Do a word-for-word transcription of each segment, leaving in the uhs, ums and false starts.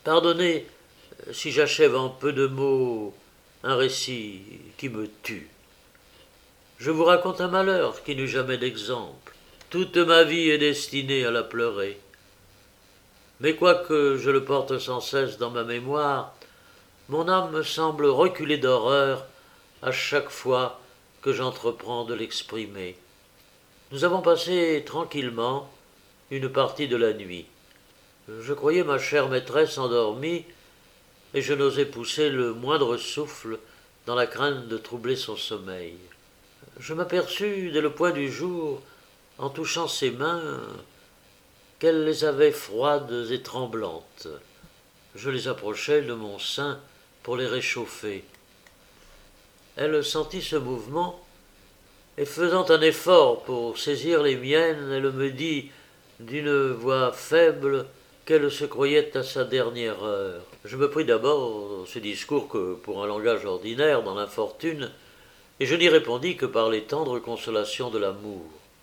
Pardonnez si j'achève en peu de mots un récit qui me tue. Je vous raconte un malheur qui n'eut jamais d'exemple. Toute ma vie est destinée à la pleurer. Mais quoique je le porte sans cesse dans ma mémoire, mon âme me semble reculer d'horreur à chaque fois que j'entreprends de l'exprimer. Nous avons passé tranquillement une partie de la nuit. Je croyais ma chère maîtresse endormie, et je n'osais pousser le moindre souffle dans la crainte de troubler son sommeil. Je m'aperçus dès le point du jour, en touchant ses mains, qu'elle les avait froides et tremblantes. Je les approchai de mon sein pour les réchauffer. Elle sentit ce mouvement, et faisant un effort pour saisir les miennes, elle me dit d'une voix faible qu'elle se croyait à sa dernière heure. Je me pris d'abord ce discours que pour un langage ordinaire dans l'infortune, et je n'y répondis que par les tendres consolations de l'amour.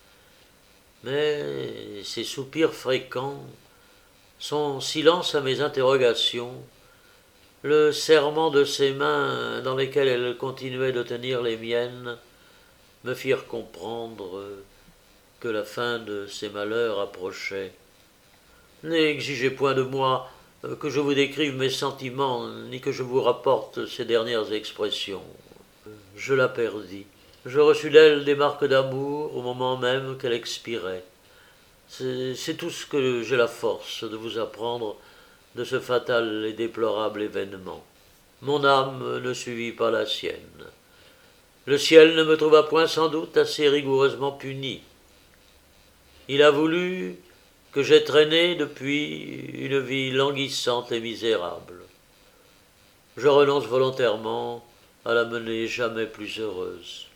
Mais ses soupirs fréquents, son silence à mes interrogations, le serrement de ses mains dans lesquelles elle continuait de tenir les miennes, me firent comprendre que la fin de ses malheurs approchait. N'exigez point de moi que je vous décrive mes sentiments, ni que je vous rapporte ses dernières expressions. Je la perdis. Je reçus d'elle des marques d'amour au moment même qu'elle expirait. C'est, c'est tout ce que j'ai la force de vous apprendre de ce fatal et déplorable événement. Mon âme ne suivit pas la sienne. Le ciel ne me trouva point sans doute assez rigoureusement puni. Il a voulu que j'aie traîné depuis une vie languissante et misérable. Je renonce volontairement à la mener jamais plus heureuse.